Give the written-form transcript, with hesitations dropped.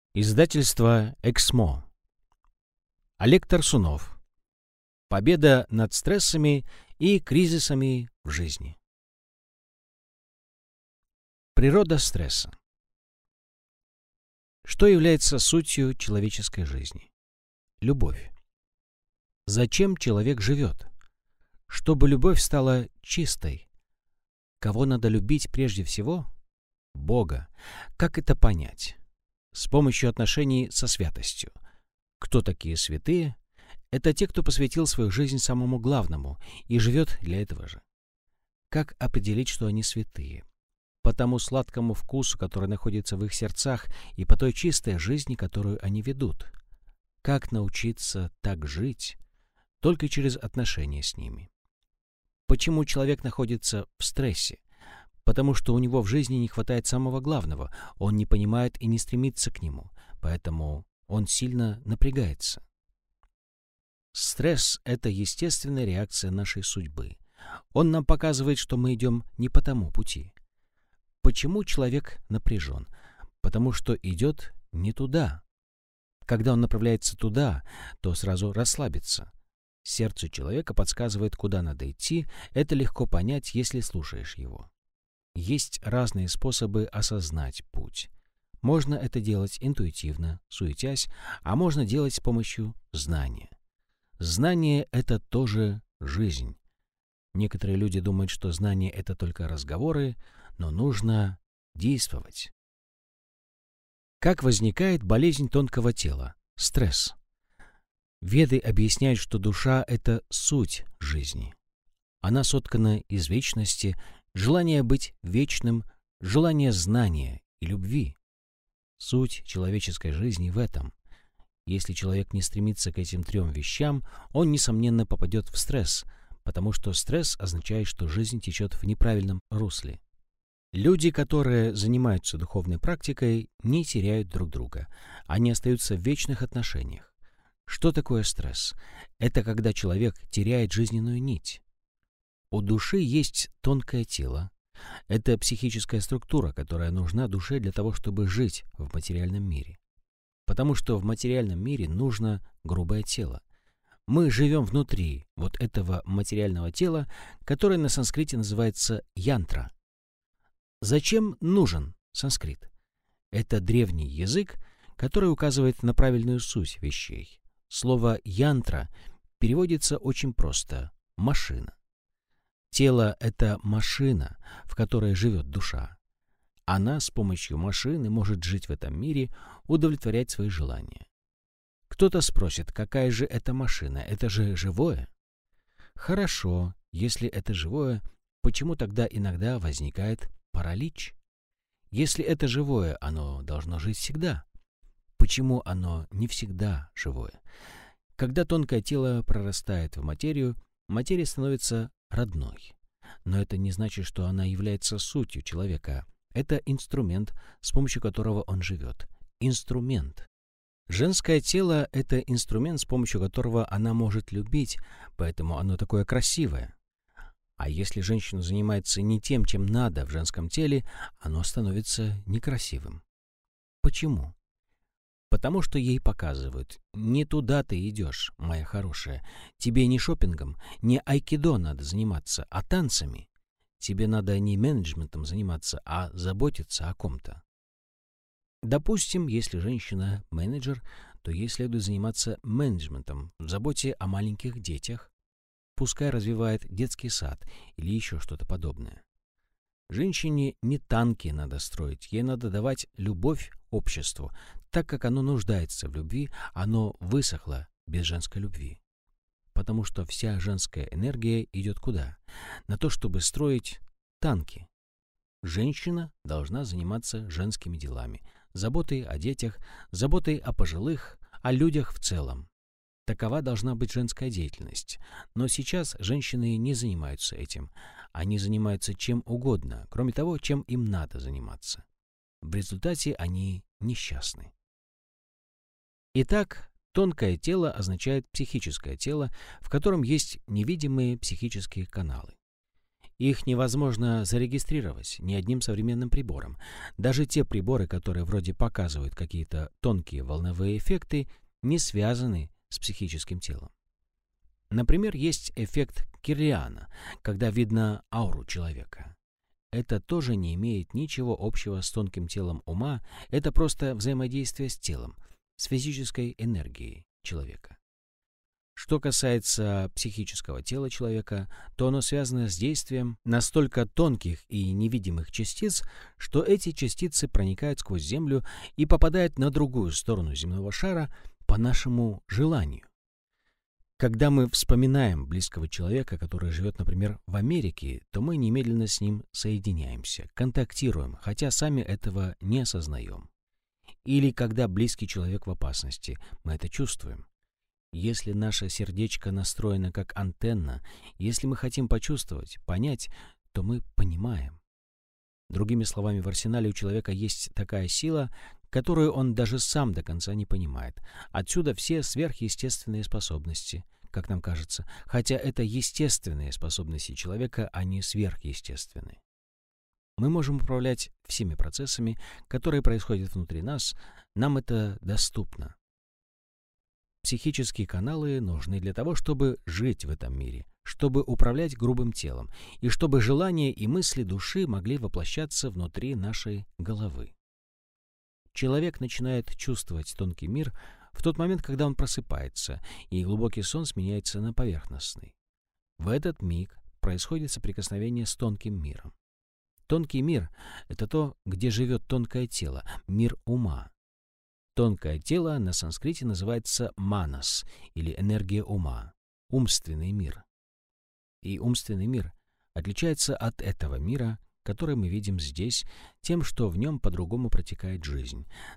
Издательство «Эксмо». Олег Тарсунов. Победа над стрессами и кризисами в жизни. Природа стресса. Что является сутью человеческой жизни? Любовь. Зачем человек живет? Чтобы любовь стала чистой. Кого надо любить прежде всего? Бога. Как это понять? С помощью отношений со святостью. Кто такие святые? Это те, кто посвятил свою жизнь самому главному и живет для этого же. Как определить, что они святые? По тому сладкому вкусу, который находится в их сердцах, и по той чистой жизни, которую они ведут. Как научиться так жить? Только через отношения с ними. Почему человек находится в стрессе? Потому что у него в жизни не хватает самого главного, он не понимает и не стремится к нему, поэтому он сильно напрягается. Стресс — это естественная реакция нашей судьбы. Он нам показывает, что мы идем не по тому пути. Почему человек напряжен? Потому что идет не туда. Когда он направляется туда, то сразу расслабится. Сердце человека подсказывает, куда надо идти, это легко понять, если слушаешь его. Есть разные способы осознать путь. Можно это делать интуитивно, суетясь, а можно делать с помощью знания. Знание — это тоже жизнь. Некоторые люди думают, что знание — это только разговоры, но нужно действовать. Как возникает болезнь тонкого тела? Стресс. Веды объясняют, что душа — это суть жизни. Она соткана из вечности, желания быть вечным, желания знания и любви. Суть человеческой жизни в этом. Если человек не стремится к этим трем вещам, он, несомненно, попадет в стресс, потому что стресс означает, что жизнь течет в неправильном русле. Люди, которые занимаются духовной практикой, не теряют друг друга. Они остаются в вечных отношениях. Что такое стресс? Это когда человек теряет жизненную нить. У души есть тонкое тело. Это психическая структура, которая нужна душе для того, чтобы жить в материальном мире. Потому что в материальном мире нужно грубое тело. Мы живем внутри вот этого материального тела, которое на санскрите называется янтра. Зачем нужен санскрит? Это древний язык, который указывает на правильную суть вещей. Слово «янтра» переводится очень просто – «машина». Тело — это машина, в которой живет душа. Она с помощью машины может жить в этом мире, удовлетворять свои желания. Кто-то спросит, какая же это машина? Это же живое? Хорошо, если это живое, почему тогда иногда возникает паралич? Если это живое, оно должно жить всегда. Почему оно не всегда живое? Когда тонкое тело прорастает в материю, материя становится родной. Но это не значит, что она является сутью человека. Это инструмент, с помощью которого он живет. Инструмент. Женское тело — это инструмент, с помощью которого она может любить, поэтому оно такое красивое. А если женщина занимается не тем, чем надо в женском теле, оно становится некрасивым. Почему? Потому что ей показывают: не туда ты идешь, моя хорошая. Тебе не шопингом, не айкидо надо заниматься, а танцами. Тебе надо не менеджментом заниматься, а заботиться о ком-то. Допустим, если женщина менеджер, то ей следует заниматься менеджментом в заботе о маленьких детях. Пускай развивает детский сад или еще что-то подобное. Женщине не танки надо строить, ей надо давать любовь обществу. Так как оно нуждается в любви, оно высохло без женской любви. Потому что вся женская энергия идет куда? На то, чтобы строить танки. Женщина должна заниматься женскими делами, заботой о детях, заботой о пожилых, о людях в целом. Такова должна быть женская деятельность. Но сейчас женщины не занимаются этим. Они занимаются чем угодно, кроме того, чем им надо заниматься. В результате они несчастны. Итак, тонкое тело означает психическое тело, в котором есть невидимые психические каналы. Их невозможно зарегистрировать ни одним современным прибором. Даже те приборы, которые вроде показывают какие-то тонкие волновые эффекты, не связаны с психическим телом. Например, есть эффект Кирлиана, когда видно ауру человека. Это тоже не имеет ничего общего с тонким телом ума, это просто взаимодействие с телом, с физической энергией человека. Что касается психического тела человека, то оно связано с действием настолько тонких и невидимых частиц, что эти частицы проникают сквозь Землю и попадают на другую сторону земного шара по нашему желанию. Когда мы вспоминаем близкого человека, который живет, например, в Америке, то мы немедленно с ним соединяемся, контактируем, хотя сами этого не осознаем. Или когда близкий человек в опасности, мы это чувствуем. Если наше сердечко настроено как антенна, если мы хотим почувствовать, понять, то мы понимаем. Другими словами, в арсенале у человека есть такая сила, которую он даже сам до конца не понимает. Отсюда все сверхъестественные способности, как нам кажется, хотя это естественные способности человека, а не сверхъестественные. Мы можем управлять всеми процессами, которые происходят внутри нас, нам это доступно. Психические каналы нужны для того, чтобы жить в этом мире, чтобы управлять грубым телом, и чтобы желания и мысли души могли воплощаться внутри нашей головы. Человек начинает чувствовать тонкий мир в тот момент, когда он просыпается, и глубокий сон сменяется на поверхностный. В этот миг происходит соприкосновение с тонким миром. Тонкий мир — это то, где живет тонкое тело, мир ума. Тонкое тело на санскрите называется манас, или энергия ума, умственный мир. И умственный мир отличается от этого мира, который мы видим здесь, тем, что в нем по-другому протекает жизнь.